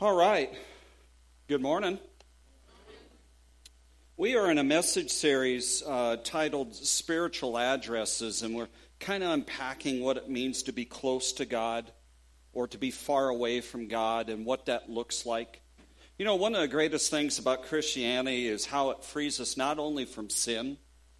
All right. Good morning. We are in a message series titled Spiritual Addresses, and we're kind of unpacking what it means to be close to God or to be far away from God and what that looks like. You know, one of the greatest things about Christianity is how it frees us not only from sin,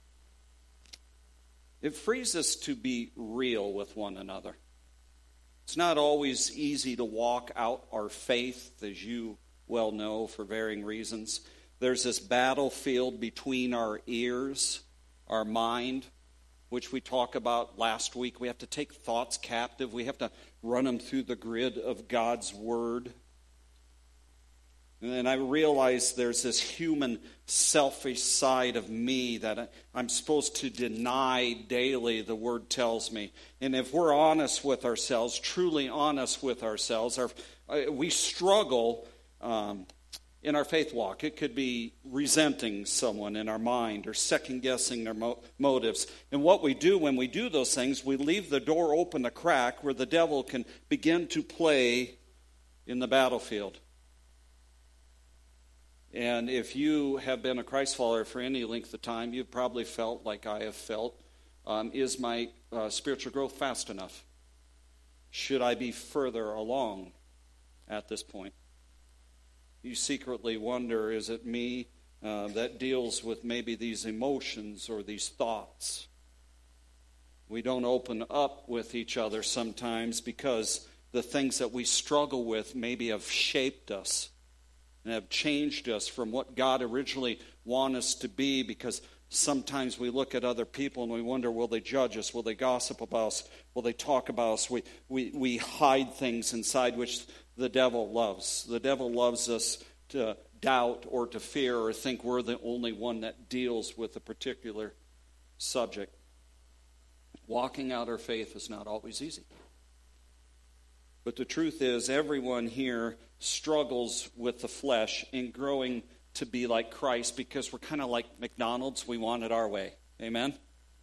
it frees us to be real with one another. It's not always easy to walk out our faith, as you well know, for varying reasons. There's this battlefield between our ears, our mind, which we talked about last week. We have to take thoughts captive. We have to run them through the grid of God's Word. And then I realize there's this human, selfish side of me that I'm supposed to deny daily, the Word tells me. And if we're honest with ourselves, truly honest with ourselves, we struggle in our faith walk. It could be resenting someone in our mind or second-guessing their motives. And what we do when we do those things, we leave the door open a crack where the devil can begin to play in the battlefield. And if you have been a Christ follower for any length of time, you've probably felt like I have felt, is my spiritual growth fast enough? Should I be further along at this point? You secretly wonder, is it me that deals with maybe these emotions or these thoughts? We don't open up with each other sometimes because the things that we struggle with maybe have shaped us and have changed us from what God originally wanted us to be, because sometimes we look at other people and we wonder, will they judge us? Will they gossip about us? Will they talk about us? We hide things inside which the devil loves. The devil loves us to doubt or to fear or think we're the only one that deals with a particular subject. Walking out our faith is not always easy. But the truth is, everyone here struggles with the flesh in growing to be like Christ, because we're kind of like McDonald's. We want it our way. Amen?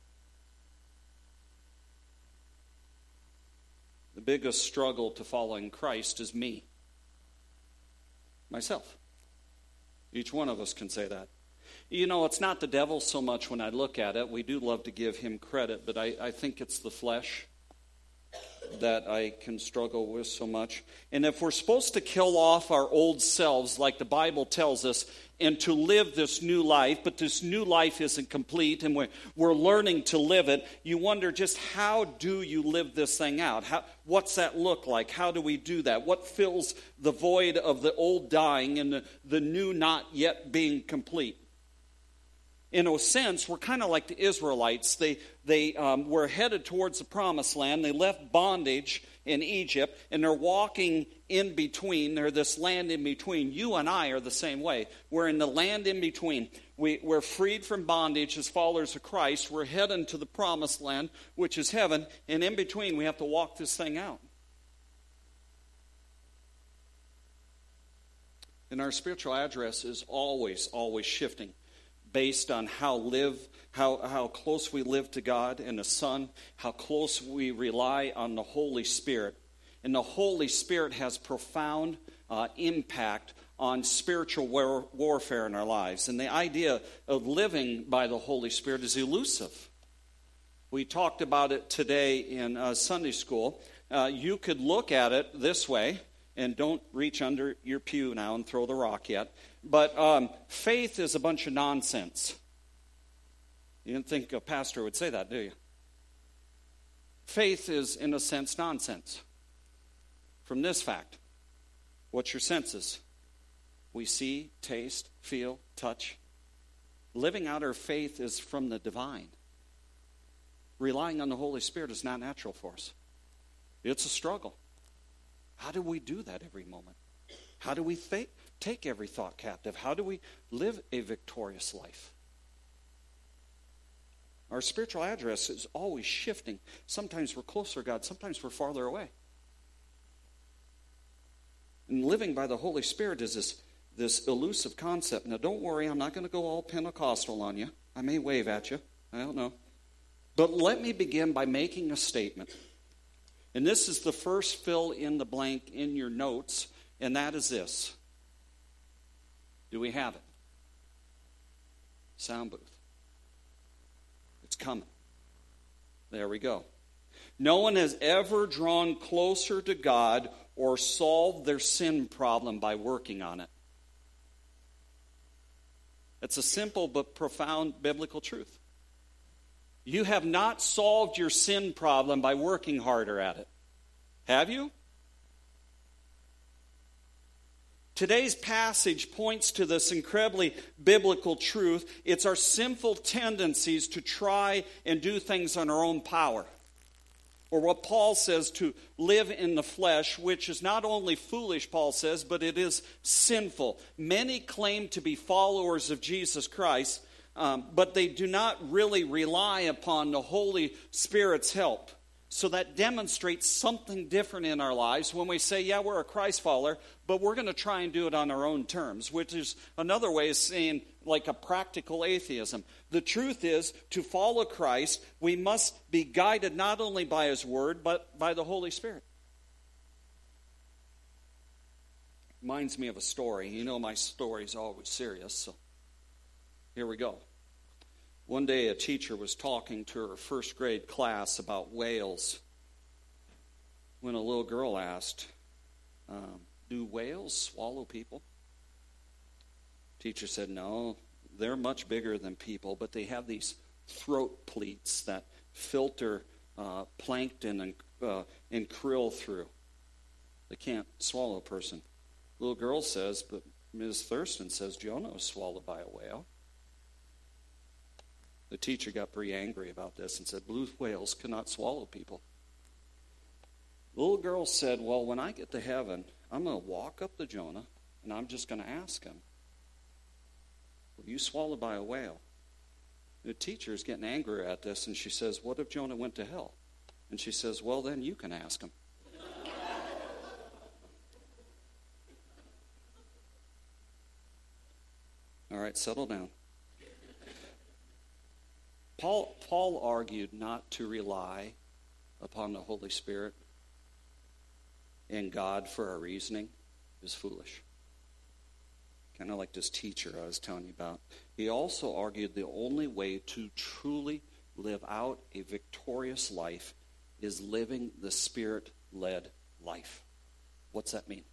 The biggest struggle to following Christ is me. Myself. Each one of us can say that. You know, it's not the devil so much when I look at it. We do love to give him credit, but I think it's the flesh that I can struggle with so much. And if we're supposed to kill off our old selves, like the Bible tells us, and to live this new life, but this new life isn't complete, and we're learning to live it, you wonder just how do you live this thing out? What's that look like? How do we do that? What fills the void of the old dying and the new not yet being complete? In a sense, we're kind of like the Israelites. They were headed towards the promised land. They left bondage in Egypt, and they're walking in between. They're this land in between. You and I are the same way. We're in the land in between. We're freed from bondage as followers of Christ. We're heading to the promised land, which is heaven, and in between we have to walk this thing out. And our spiritual address is always shifting, based on how close we live to God and the Son, how close we rely on the Holy Spirit. And the Holy Spirit has profound impact on spiritual warfare in our lives. And the idea of living by the Holy Spirit is elusive. We talked about it today in Sunday school. You could look at it this way, and don't reach under your pew now and throw the rock yet. But faith is a bunch of nonsense. You didn't think a pastor would say that, do you? Faith is, in a sense, nonsense. From this fact, what's your senses? We see, taste, feel, touch. Living out our faith is from the divine. Relying on the Holy Spirit is not natural for us. It's a struggle. How do we do that every moment? How do we take every thought captive? How do we live a victorious life? Our spiritual address is always shifting. Sometimes we're closer to God. Sometimes we're farther away. And living by the Holy Spirit is this elusive concept. Now, don't worry. I'm not going to go all Pentecostal on you. I may wave at you. I don't know. But let me begin by making a statement. And this is the first fill in the blank in your notes. and that is this. Do we have it? Sound booth. It's coming. There we go. No one has ever drawn closer to God or solved their sin problem by working on it. It's a simple but profound biblical truth. You have not solved your sin problem by working harder at it. Have you? Today's passage points to this incredibly biblical truth. It's our sinful tendencies to try and do things on our own power. Or what Paul says, to live in the flesh, which is not only foolish, Paul says, but it is sinful. Many claim to be followers of Jesus Christ, but they do not really rely upon the Holy Spirit's help. So that demonstrates something different in our lives when we say, yeah, we're a Christ follower, but we're going to try and do it on our own terms, which is another way of saying like a practical atheism. The truth is, to follow Christ, we must be guided not only by His Word, but by the Holy Spirit. Reminds me of a story. You know my story's always serious, so here we go. One day a teacher was talking to her first grade class about whales when a little girl asked, do whales swallow people? Teacher said, no, they're much bigger than people, but they have these throat pleats that filter plankton and krill through. They can't swallow a person. Little girl says, but Ms. Thurston says Jonah was swallowed by a whale. The teacher got pretty angry about this and said, blue whales cannot swallow people. The little girl said, well, when I get to heaven, I'm going to walk up to Jonah, and I'm just going to ask him, were you swallowed by a whale? The teacher is getting angry at this, and she says, what if Jonah went to hell? And she says, well, then you can ask him. All right, settle down. Paul argued not to rely upon the Holy Spirit and God for our reasoning is foolish. Kind of like this teacher I was telling you about. He also argued the only way to truly live out a victorious life is living the Spirit-led life. What's that mean?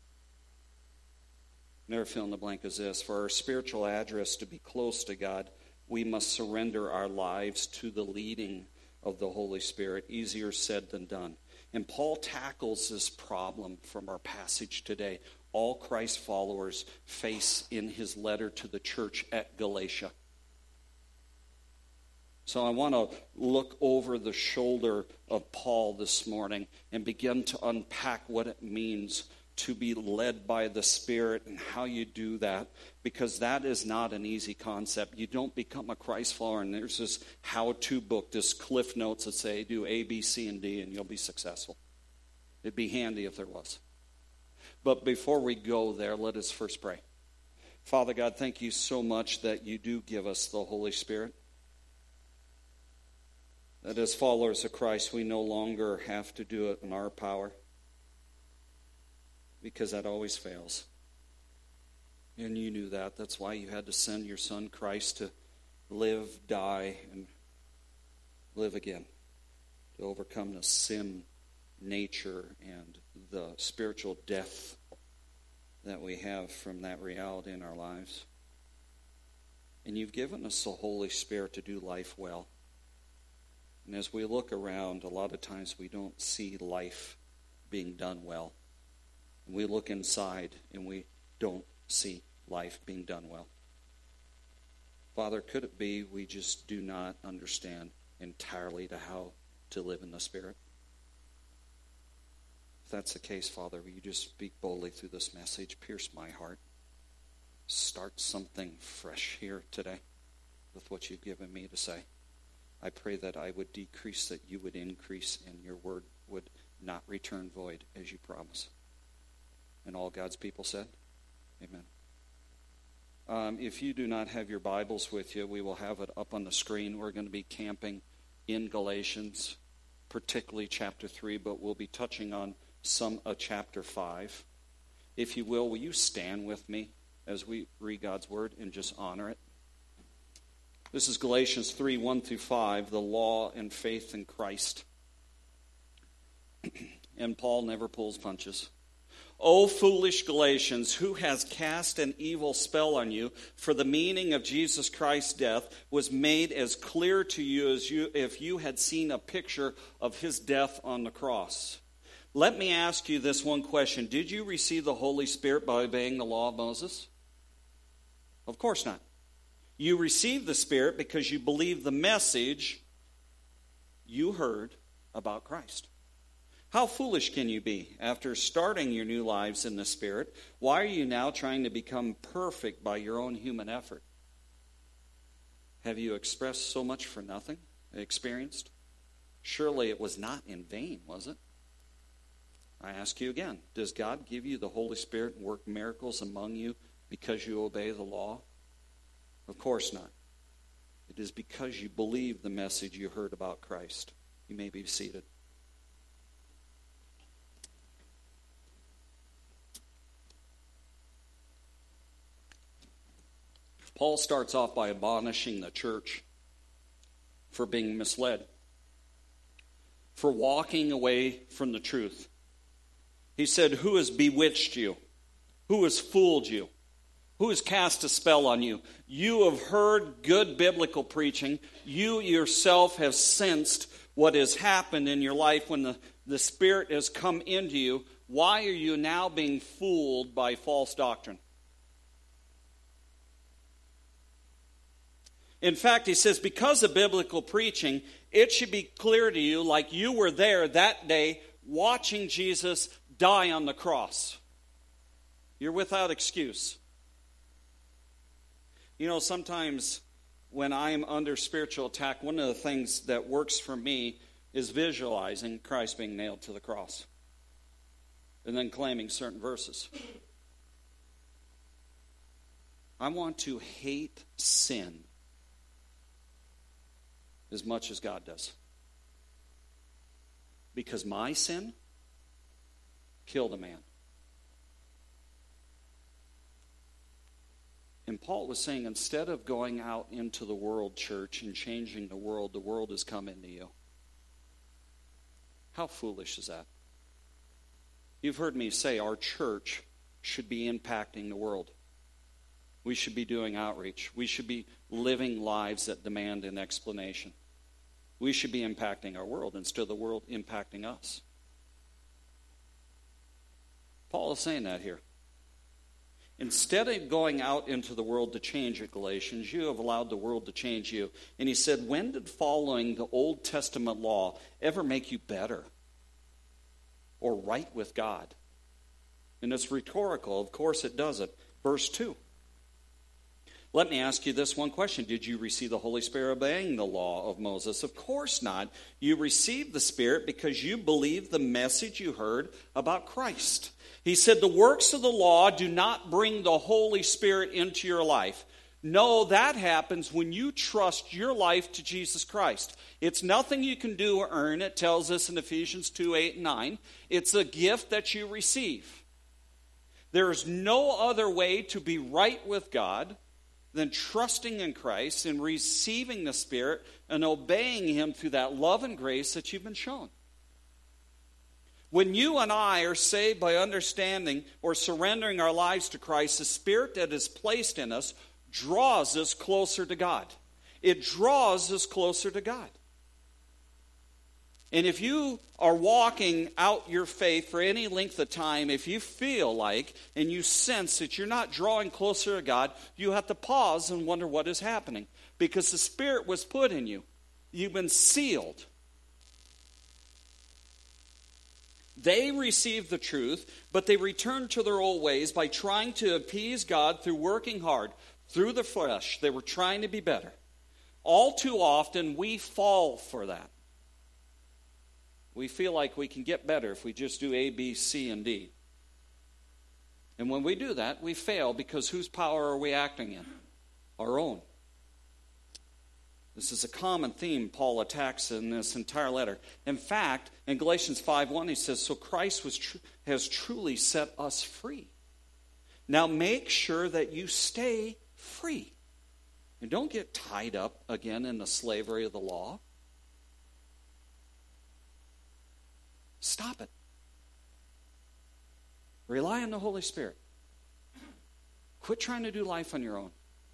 Another fill in the blank is this. For our spiritual address to be close to God, we must surrender our lives to the leading of the Holy Spirit. Easier said than done. And Paul tackles this problem from our passage today. All Christ followers face in his letter to the church at Galatia. So I want to look over the shoulder of Paul this morning and begin to unpack what it means to be led by the Spirit and how you do that, because that is not an easy concept. You don't become a Christ follower and there's this how-to book, this cliff notes that say do A, B, C, and D and you'll be successful. It'd be handy if there was. But before we go there, let us first pray. Father God, thank you so much that you do give us the Holy Spirit. That as followers of Christ, we no longer have to do it in our power, because that always fails. And you knew that. That's why you had to send your Son Christ to live, die, and live again, to overcome the sin nature and the spiritual death that we have from that reality in our lives. And you've given us the Holy Spirit to do life well. And as we look around, a lot of times we don't see life being done well. We look inside and we don't see life being done well. Father, could it be we just do not understand entirely to how to live in the Spirit? If that's the case, Father, will you just speak boldly through this message, pierce my heart, start something fresh here today with what you've given me to say. I pray that I would decrease, that you would increase, and your word would not return void as you promise. And all God's people said, amen. If you do not have your Bibles with you, we will have it up on the screen. We're going to be camping in Galatians, particularly chapter 3, but we'll be touching on some of chapter 5. If you will you stand with me as we read God's word and just honor it? This is Galatians 3, 1 through 5, the law and faith in Christ. And Paul never pulls punches. O foolish Galatians, who has cast an evil spell on you? For the meaning of Jesus Christ's death was made as clear to you as if you had seen a picture of his death on the cross. Let me ask you this one question. Did you receive the Holy Spirit by obeying the law of Moses? Of course not. You received the Spirit because you believed the message you heard about Christ. How foolish can you be? After starting your new lives in the Spirit, why are you now trying to become perfect by your own human effort? Have you expressed so much for nothing? Experienced? Surely it was not in vain, was it? I ask you again, does God give you the Holy Spirit and work miracles among you because you obey the law? Of course not. It is because you believe the message you heard about Christ. You may be seated. Paul starts off by admonishing the church for being misled, for walking away from the truth. He said, who has bewitched you? Who has fooled you? Who has cast a spell on you? You have heard good biblical preaching. You yourself have sensed what has happened in your life when the Spirit has come into you. Why are you now being fooled by false doctrine? In fact, he says, because of biblical preaching, it should be clear to you like you were there that day watching Jesus die on the cross. You're without excuse. You know, sometimes when I'm under spiritual attack, one of the things that works for me is visualizing Christ being nailed to the cross and then claiming certain verses. I want to hate sin as much as God does. Because my sin killed a man. And Paul was saying, instead of going out into the world, church, and changing the world has come into you. How foolish is that? You've heard me say our church should be impacting the world. We should be doing outreach. We should be living lives that demand an explanation. We should be impacting our world instead of the world impacting us. Paul is saying that here. Instead of going out into the world to change it, Galatians, you have allowed the world to change you. And he said, when did following the Old Testament law ever make you better or right with God? And it's rhetorical. Of course it doesn't. Verse 2. Let me ask you this one question. Did you receive the Holy Spirit obeying the law of Moses? Of course not. You received the Spirit because you believed the message you heard about Christ. He said the works of the law do not bring the Holy Spirit into your life. No, that happens when you trust your life to Jesus Christ. It's nothing you can do or earn. It tells us in Ephesians 2, 8, and 9. It's a gift that you receive. There is no other way to be right with God than trusting in Christ and receiving the Spirit and obeying Him through that love and grace that you've been shown. When you and I are saved by understanding or surrendering our lives to Christ, the Spirit that is placed in us draws us closer to God. It draws us closer to God. And if you are walking out your faith for any length of time, if you feel like and you sense that you're not drawing closer to God, you have to pause and wonder what is happening. Because the Spirit was put in you. You've been sealed. They received the truth, but they returned to their old ways by trying to appease God through working hard. Through the flesh, they were trying to be better. All too often, we fall for that. We feel like we can get better if we just do A, B, C, and D. And when we do that, we fail because whose power are we acting in? Our own. This is a common theme Paul attacks in this entire letter. In fact, in Galatians 5:1, he says, so Christ has truly set us free. Now make sure that you stay free. And don't get tied up again in the slavery of the law. Stop it. Rely on the Holy Spirit. Quit trying to do life on your own.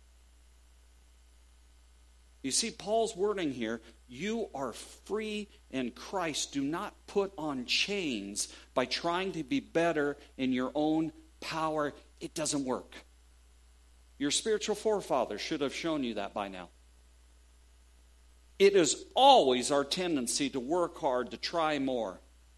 You see, Paul's wording here, you are free in Christ. Do not put on chains by trying to be better in your own power. It doesn't work. Your spiritual forefathers should have shown you that by now. It is always our tendency to work hard, to try more.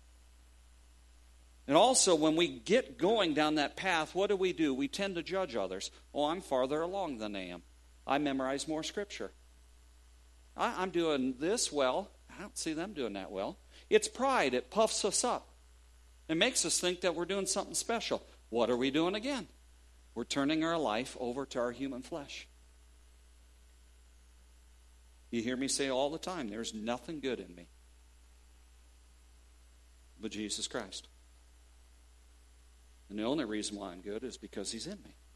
And also, when we get going down that path, what do? We tend to judge others. Oh, I'm farther along than they am. I memorize more Scripture. I'm doing this well. I don't see them doing that well. It's pride. It puffs us up. It makes us think that we're doing something special. What are we doing again? We're turning our life over to our human flesh. You hear me say all the time, there's nothing good in me but Jesus Christ. And the only reason why I'm good is because He's in me.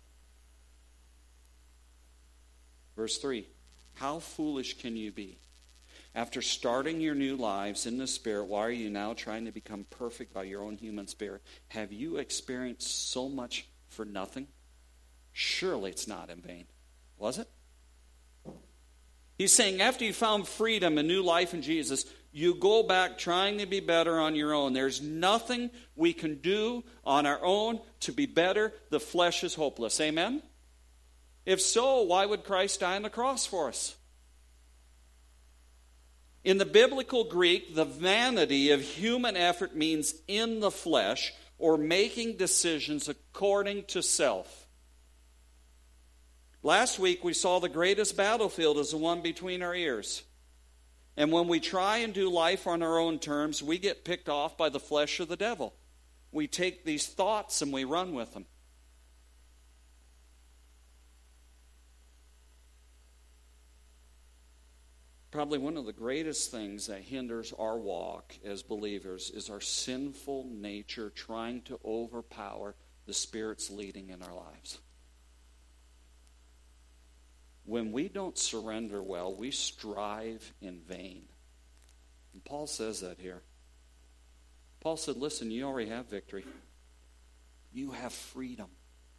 Verse 3, how foolish can you be? After starting your new lives in the Spirit, why are you now trying to become perfect by your own human spirit? Have you experienced so much for nothing? Surely it's not in vain. Was it? He's saying after you found freedom and new life in Jesus, you go back trying to be better on your own. There's nothing we can do on our own to be better. The flesh is hopeless. Amen? If so, why would Christ die on the cross for us? In the biblical Greek, the vanity of human effort means in the flesh or making decisions according to self. Last week we saw the greatest battlefield is the one between our ears. And when we try and do life on our own terms, we get picked off by the flesh or the devil. We take these thoughts and we run with them. Probably one of the greatest things that hinders our walk as believers is our sinful nature trying to overpower the Spirit's leading in our lives. When we don't surrender well, we strive in vain. And Paul says that here. Paul said, listen, you already have victory. You have freedom.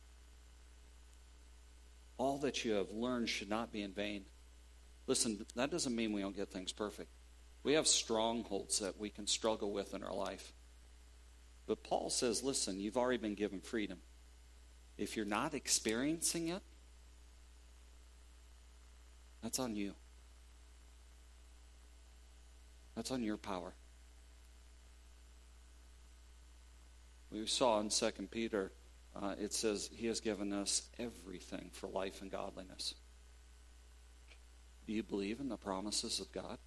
All that you have learned should not be in vain. Listen, that doesn't mean we don't get things perfect. We have strongholds that we can struggle with in our life. But Paul says, listen, you've already been given freedom. If you're not experiencing it, that's on you. That's on your power. We saw in 2 Peter, it says, He has given us everything for life and godliness. Do you believe in the promises of God?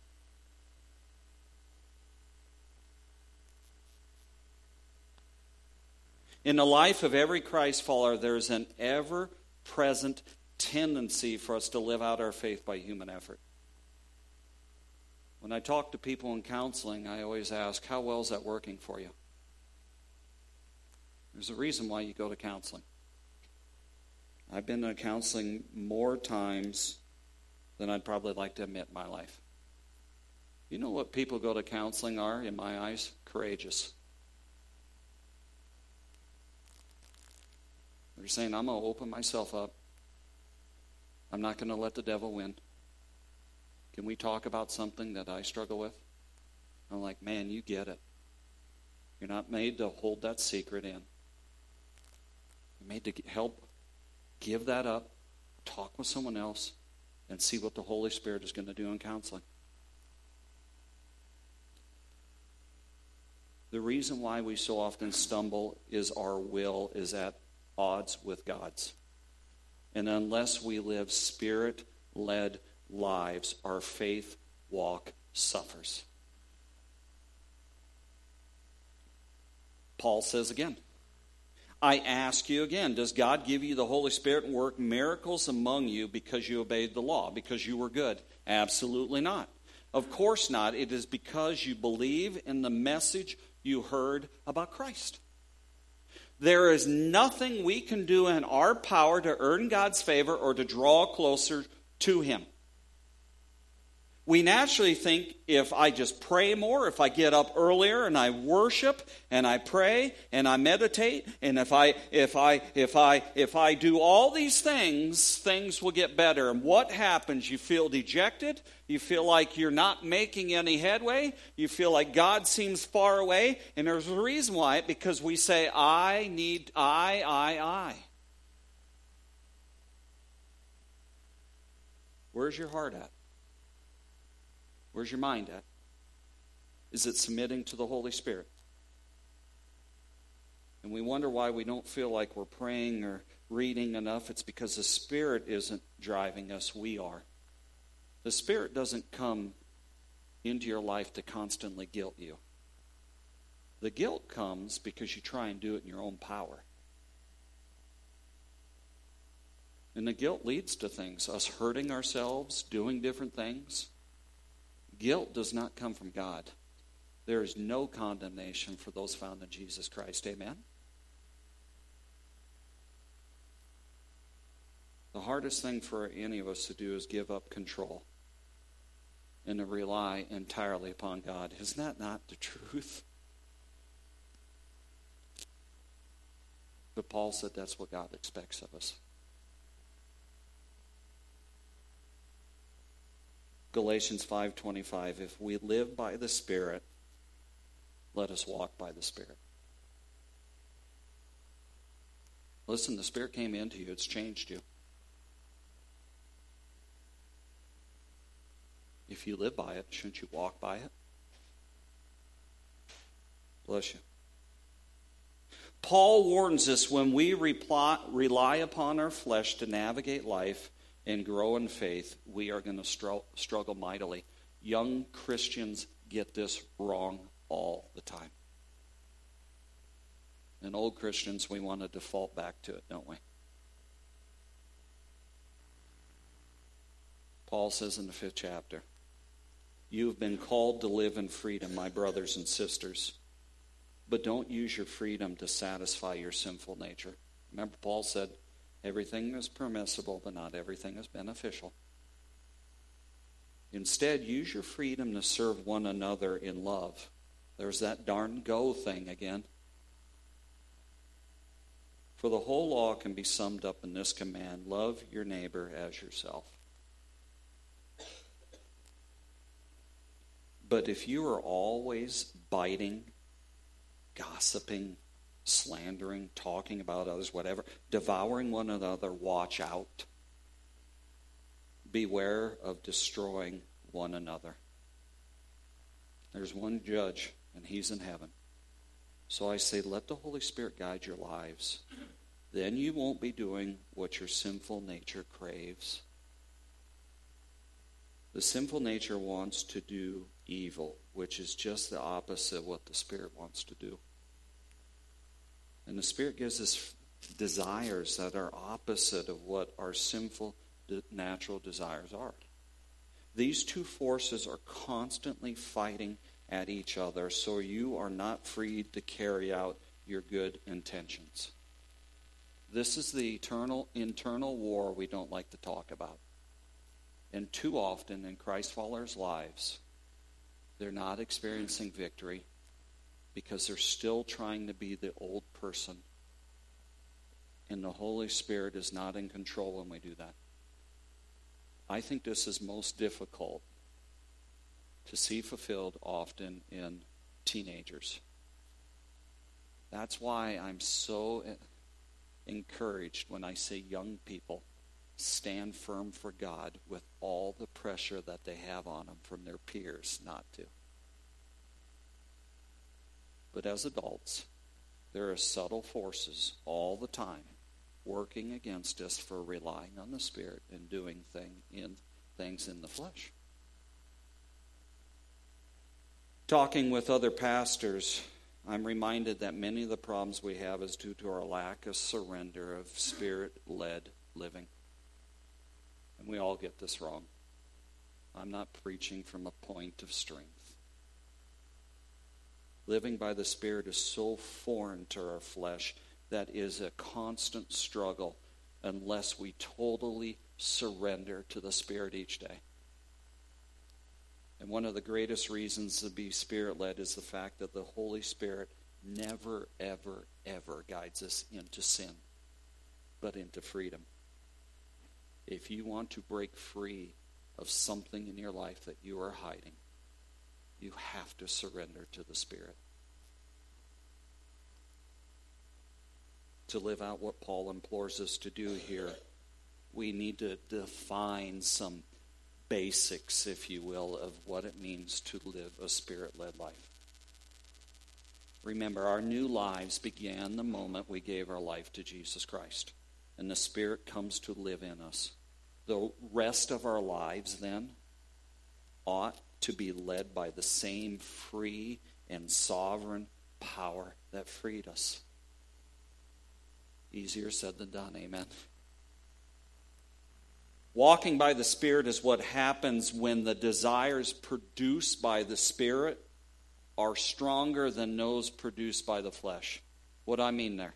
In the life of every Christ follower, there's an ever-present tendency for us to live out our faith by human effort. When I talk to people in counseling, I always ask, how well is that working for you? There's a reason why you go to counseling. I've been to counseling more times than I'd probably like to admit in my life. You know what people go to counseling are, in my eyes? Courageous. They're saying, I'm going to open myself up. I'm not going to let the devil win. Can we talk about something that I struggle with? I'm like, man, you get it. You're not made to hold that secret in. You're made to help give that up, talk with someone else, and see what the Holy Spirit is going to do in counseling. The reason why we so often stumble is our will is at odds with God's. And unless we live Spirit-led lives, our faith walk suffers. Paul says again, I ask you again, does God give you the Holy Spirit and work miracles among you because you obeyed the law, because you were good? Absolutely not. Of course not. It is because you believe in the message you heard about Christ. There is nothing we can do in our power to earn God's favor or to draw closer to Him. We naturally think if I just pray more, if I get up earlier and I worship and I pray and I meditate, and if I do all these things, things will get better. And what happens? You feel dejected. You feel like you're not making any headway. You feel like God seems far away. And there's a reason why. Because we say, I. Where's your heart at? Where's your mind at? Is it submitting to the Holy Spirit? And we wonder why we don't feel like we're praying or reading enough. It's because the Spirit isn't driving us. We are. The Spirit doesn't come into your life to constantly guilt you. The guilt comes because you try and do it in your own power. And the guilt leads to things, us hurting ourselves, doing different things. Guilt does not come from God. There is no condemnation for those found in Jesus Christ. Amen? The hardest thing for any of us to do is give up control and to rely entirely upon God. Isn't that not the truth? But Paul said that's what God expects of us. Galatians 5:25, if we live by the Spirit, let us walk by the Spirit. Listen, the Spirit came into you. It's changed you. If you live by it, shouldn't you walk by it? Bless you. Paul warns us when we rely upon our flesh to navigate life and grow in faith, we are going to struggle mightily. Young Christians get this wrong all the time. And old Christians, we want to default back to it, don't we? Paul says in the 5th chapter, you have been called to live in freedom, my brothers and sisters. But don't use your freedom to satisfy your sinful nature. Remember, Paul said, everything is permissible, but not everything is beneficial. Instead, use your freedom to serve one another in love. There's that darn go thing again. For the whole law can be summed up in this command, love your neighbor as yourself. But if you are always biting, gossiping, slandering, talking about others, whatever, devouring one another, watch out. Beware of destroying one another. There's one judge, and he's in heaven. So I say, let the Holy Spirit guide your lives. Then you won't be doing what your sinful nature craves. The sinful nature wants to do evil, which is just the opposite of what the Spirit wants to do. And the Spirit gives us desires that are opposite of what our sinful natural desires are. These two forces are constantly fighting at each other, so you are not free to carry out your good intentions. This is the internal war we don't like to talk about. And too often in Christ followers' lives, they're not experiencing victory because they're still trying to be the old person. And the Holy Spirit is not in control when we do that. I think this is most difficult to see fulfilled often in teenagers. That's why I'm so encouraged when I see young people stand firm for God with all the pressure that they have on them from their peers not to. But as adults, there are subtle forces all the time working against us for relying on the Spirit and doing things in the flesh. Talking with other pastors, I'm reminded that many of the problems we have is due to our lack of surrender of Spirit-led living. And we all get this wrong. I'm not preaching from a point of strength. Living by the Spirit is so foreign to our flesh that is a constant struggle unless we totally surrender to the Spirit each day. And one of the greatest reasons to be Spirit-led is the fact that the Holy Spirit never, ever, ever guides us into sin, but into freedom. If you want to break free of something in your life that you are hiding, you have to surrender to the Spirit. To live out what Paul implores us to do here, we need to define some basics, if you will, of what it means to live a Spirit-led life. Remember, our new lives began the moment we gave our life to Jesus Christ, and the Spirit comes to live in us. The rest of our lives, then, ought to be led by the same free and sovereign power that freed us. Easier said than done, amen. Walking by the Spirit is what happens when the desires produced by the Spirit are stronger than those produced by the flesh. What do I mean there?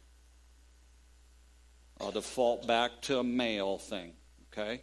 I'll default back to a male thing, okay?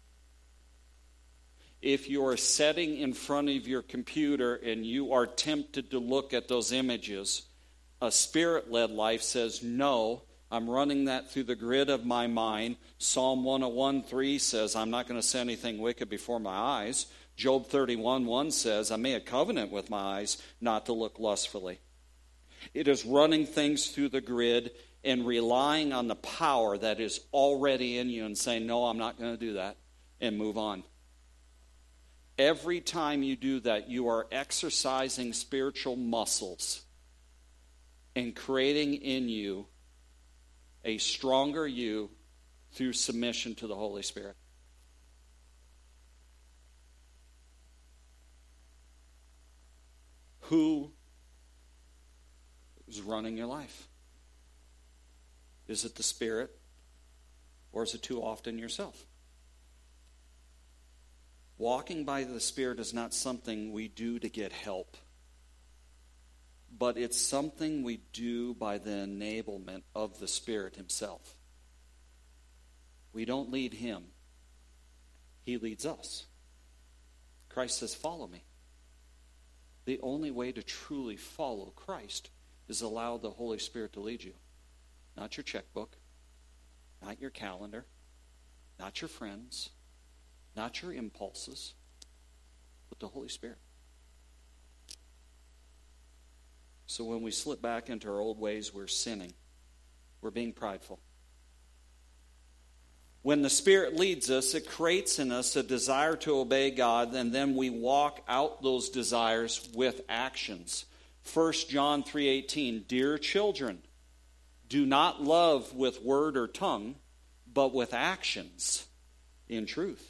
If you are sitting in front of your computer and you are tempted to look at those images, a Spirit-led life says, no, I'm running that through the grid of my mind. Psalm 101:3 says, I'm not going to set anything wicked before my eyes. Job 31:1 says, I made a covenant with my eyes not to look lustfully. It is running things through the grid and relying on the power that is already in you and saying, no, I'm not going to do that, and move on. Every time you do that, you are exercising spiritual muscles and creating in you a stronger you through submission to the Holy Spirit. Who is running your life? Is it the Spirit, or is it too often yourself? Walking by the Spirit is not something we do to get help, but it's something we do by the enablement of the Spirit himself. We don't lead him. He leads us. Christ says, follow me. The only way to truly follow Christ is allow the Holy Spirit to lead you. Not your checkbook, not your calendar, not your friends, not your impulses, but the Holy Spirit. So when we slip back into our old ways, we're sinning. We're being prideful. When the Spirit leads us, it creates in us a desire to obey God, and then we walk out those desires with actions. 1 John 3:18, Dear children, do not love with word or tongue, but with actions in truth.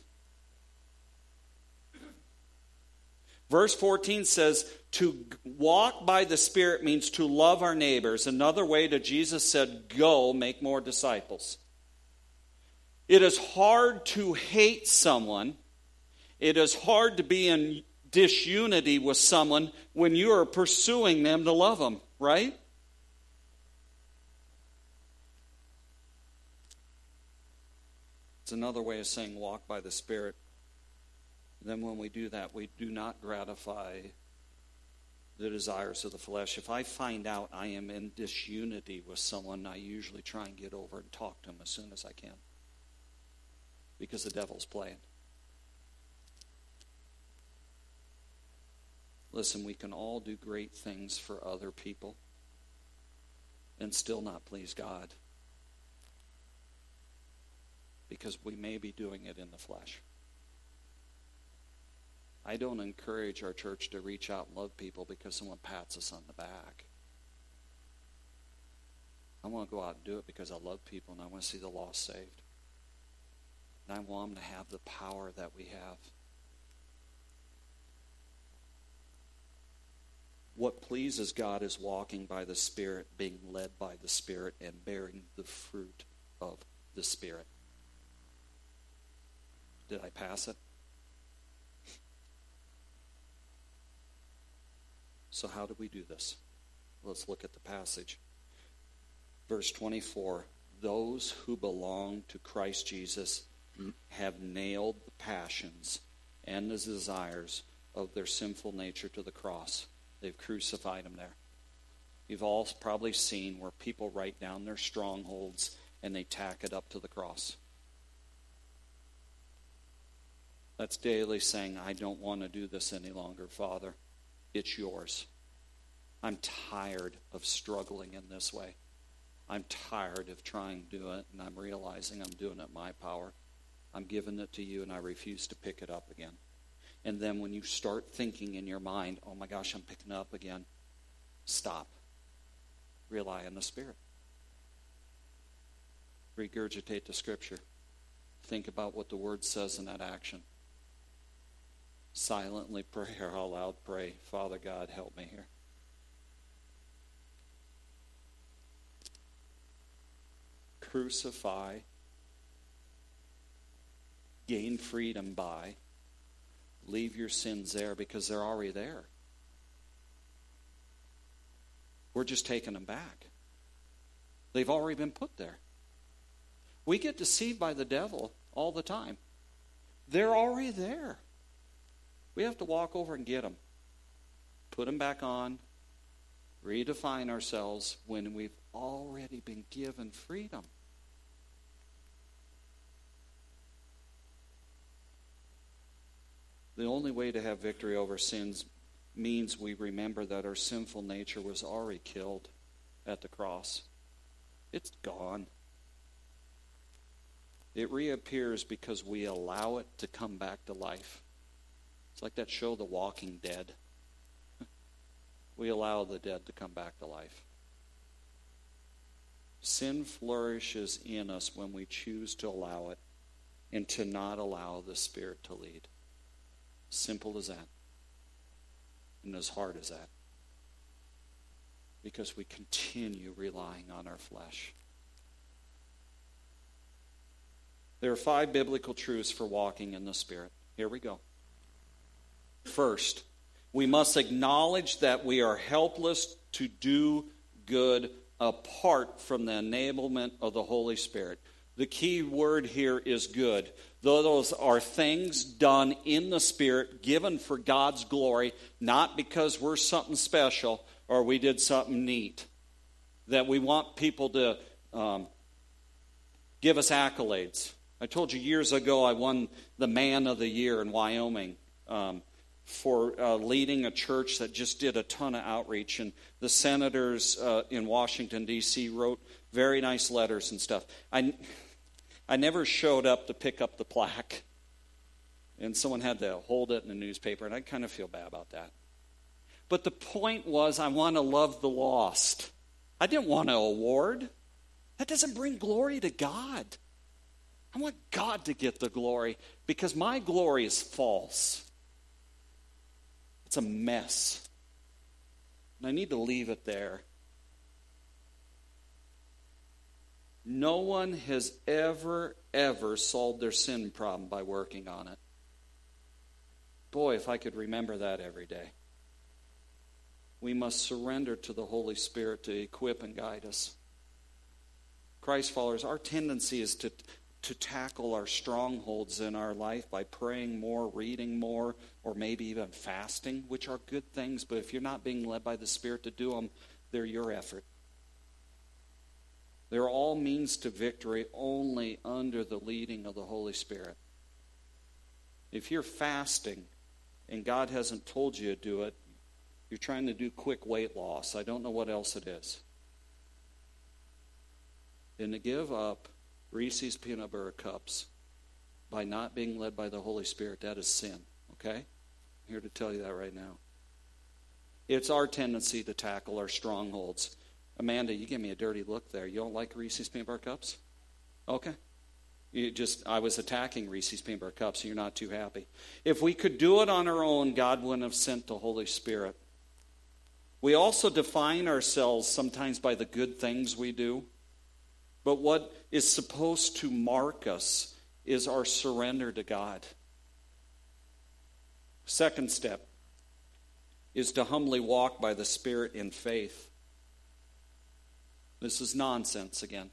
Verse 14 says, to walk by the Spirit means to love our neighbors. Another way that Jesus said, go, make more disciples. It is hard to hate someone. It is hard to be in disunity with someone when you are pursuing them to love them, right? It's another way of saying walk by the Spirit. Then when we do that, we do not gratify the desires of the flesh. If I find out I am in disunity with someone, I usually try and get over and talk to them as soon as I can. Because the devil's playing. Listen, we can all do great things for other people and still not please God. Because we may be doing it in the flesh. I don't encourage our church to reach out and love people because someone pats us on the back. I want to go out and do it because I love people and I want to see the lost saved. And I want them to have the power that we have. What pleases God is walking by the Spirit, being led by the Spirit, and bearing the fruit of the Spirit. Did I pass it? So how do we do this? Let's look at the passage. Verse 24, those who belong to Christ Jesus have nailed the passions and the desires of their sinful nature to the cross. They've crucified them there. You've all probably seen where people write down their strongholds and they tack it up to the cross. That's daily saying, I don't want to do this any longer, Father. It's yours. I'm tired of struggling in this way. I'm tired of trying to do it, and I'm realizing I'm doing it my power. I'm giving it to you, and I refuse to pick it up again. And then when you start thinking in your mind, oh my gosh, I'm picking it up again, stop. Rely on the Spirit. Regurgitate the Scripture. Think about what the Word says in that action. Silently pray or out loud pray, Father God, help me here. Crucify, gain freedom by, leave your sins there because they're already there. We're just taking them back. They've already been put there. We get deceived by the devil all the time. They're already there. We have to walk over and get them. Put them back on. Redefine ourselves when we've already been given freedom. The only way to have victory over sins means we remember that our sinful nature was already killed at the cross. It's gone. It reappears because we allow it to come back to life. It's like that show, The Walking Dead. We allow the dead to come back to life. Sin flourishes in us when we choose to allow it and to not allow the Spirit to lead. Simple as that. And as hard as that. Because we continue relying on our flesh. There are 5 biblical truths for walking in the Spirit. Here we go. First, we must acknowledge that we are helpless to do good apart from the enablement of the Holy Spirit. The key word here is good. Those are things done in the Spirit, given for God's glory, not because we're something special or we did something neat. That we want people to give us accolades. I told you years ago I won the Man of the Year in Wyoming for leading a church that just did a ton of outreach. And the senators in Washington, D.C. wrote very nice letters and stuff. I never showed up to pick up the plaque. And someone had to hold it in the newspaper, and I kind of feel bad about that. But the point was, I want to love the lost. I didn't want an award. That doesn't bring glory to God. I want God to get the glory because my glory is false. It's a mess. And I need to leave it there. No one has ever solved their sin problem by working on it. Boy, if I could remember that every day. We must surrender to the Holy Spirit to equip and guide us. Christ followers, our tendency is to tackle our strongholds in our life by praying more, reading more, or maybe even fasting, which are good things, but if you're not being led by the Spirit to do them, they're your effort. They're all means to victory only under the leading of the Holy Spirit. If you're fasting and God hasn't told you to do it, you're trying to do quick weight loss. I don't know what else it is. Then to give up Reese's peanut butter cups by not being led by the Holy Spirit, that is sin. Okay? I'm here to tell you that right now. It's our tendency to tackle our strongholds. Amanda, you give me a dirty look there. You don't like Reese's peanut butter cups? Okay. I was attacking Reese's peanut butter cups, so you're not too happy. If we could do it on our own, God wouldn't have sent the Holy Spirit. We also define ourselves sometimes by the good things we do. But what is supposed to mark us is our surrender to God. Second step is to humbly walk by the Spirit in faith. This is nonsense again.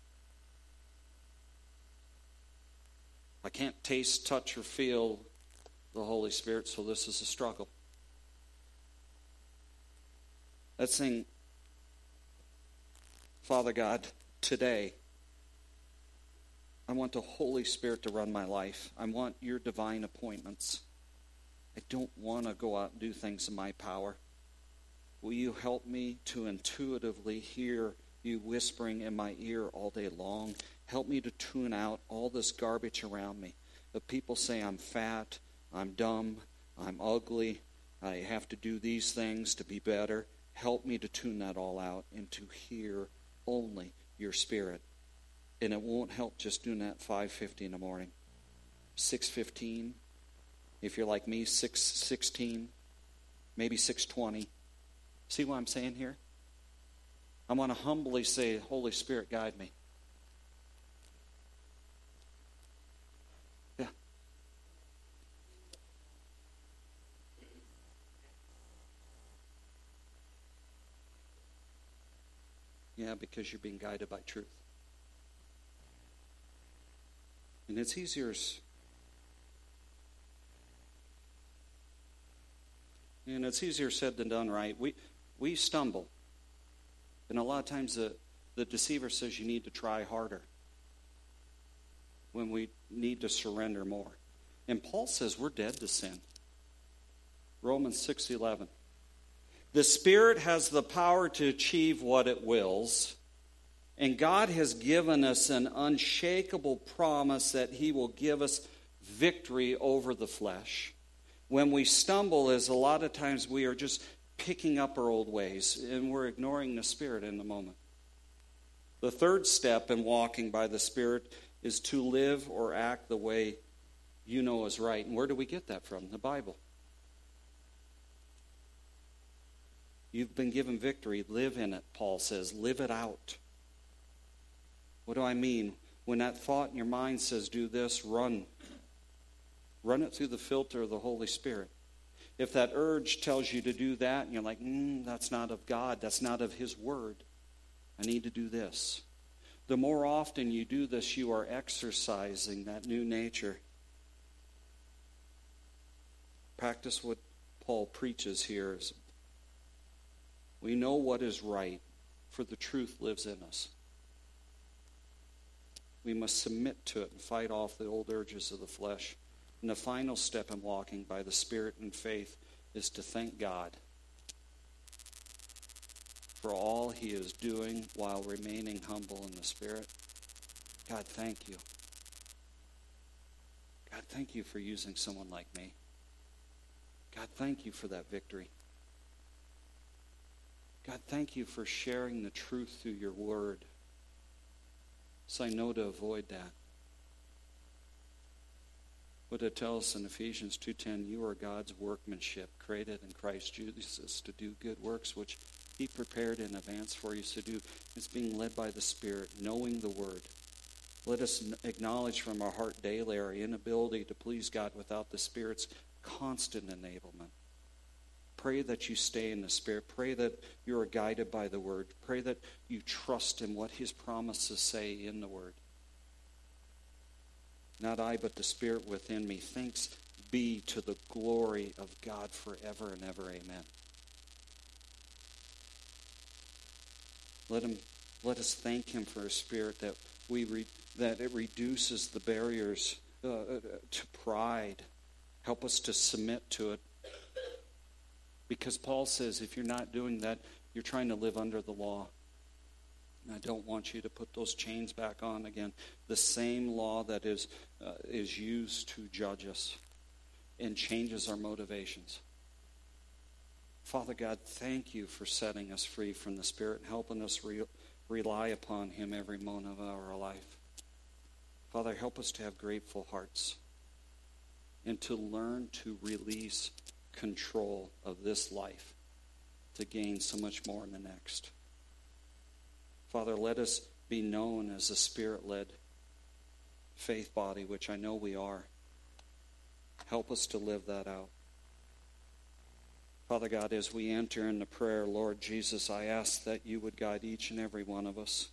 I can't taste, touch, or feel the Holy Spirit, so this is a struggle. Let's sing, Father God, today, I want the Holy Spirit to run my life. I want your divine appointments. I don't want to go out and do things in my power. Will you help me to intuitively hear you whispering in my ear all day long? Help me to tune out all this garbage around me. If people say I'm fat, I'm dumb, I'm ugly, I have to do these things to be better, help me to tune that all out and to hear only your Spirit. And it won't help just doing that 5:50 in the morning. 6:15. If you're like me, 6:16, maybe 6:20. See what I'm saying here? I want to humbly say, Holy Spirit, guide me. Yeah. Yeah, because you're being guided by truth. And it's easier. And it's easier said than done, right? We stumble. And a lot of times the deceiver says you need to try harder when we need to surrender more. And Paul says we're dead to sin. Romans 6:11. The Spirit has the power to achieve what it wills, and God has given us an unshakable promise that He will give us victory over the flesh. When we stumble is a lot of times we are just picking up our old ways, and we're ignoring the Spirit in the moment. The third step in walking by the Spirit is to live or act the way you know is right. And where do we get that from? The Bible. You've been given victory. Live in it, Paul says. Live it out. What do I mean? When that thought in your mind says, do this, run. Run it through the filter of the Holy Spirit. If that urge tells you to do that, and you're like, that's not of God, that's not of His Word, I need to do this. The more often you do this, you are exercising that new nature. Practice what Paul preaches here. Is we know what is right, for the truth lives in us. We must submit to it and fight off the old urges of the flesh. And the final step in walking by the Spirit and faith is to thank God for all He is doing while remaining humble in the Spirit. God, thank you. God, thank you for using someone like me. God, thank you for that victory. God, thank you for sharing the truth through your word, so I know to avoid that. What it tells us in Ephesians 2:10, you are God's workmanship, created in Christ Jesus to do good works, which He prepared in advance for you to do. It's being led by the Spirit, knowing the Word. Let us acknowledge from our heart daily our inability to please God without the Spirit's constant enablement. Pray that you stay in the Spirit. Pray that you are guided by the Word. Pray that you trust in what His promises say in the Word. Not I, but the Spirit within me. Thanks be to the glory of God forever and ever. Amen. Let us thank Him for His Spirit, that that it reduces the barriers to pride. Help us to submit to it. Because Paul says if you're not doing that, you're trying to live under the law. And I don't want you to put those chains back on again. The same law that is used to judge us and changes our motivations. Father God, thank you for setting us free from the Spirit and helping us rely upon Him every moment of our life. Father, help us to have grateful hearts and to learn to release control of this life to gain so much more in the next. Father, let us be known as a Spirit-led faith body, which I know we are. Help us to live that out. Father God, as we enter into prayer, Lord Jesus, I ask that you would guide each and every one of us.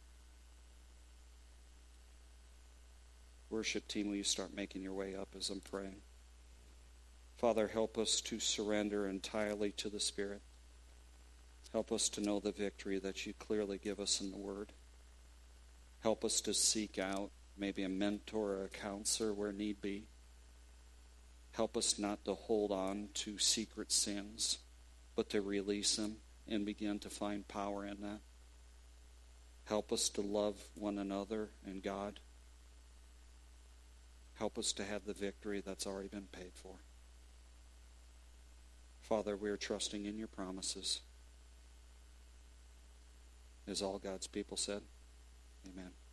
Worship team, will you start making your way up as I'm praying? Father, help us to surrender entirely to the Spirit. Help us to know the victory that you clearly give us in the Word. Help us to seek out maybe a mentor or a counselor where need be. Help us not to hold on to secret sins, but to release them and begin to find power in that. Help us to love one another and God. Help us to have the victory that's already been paid for. Father, we are trusting in your promises. As all God's people said, amen.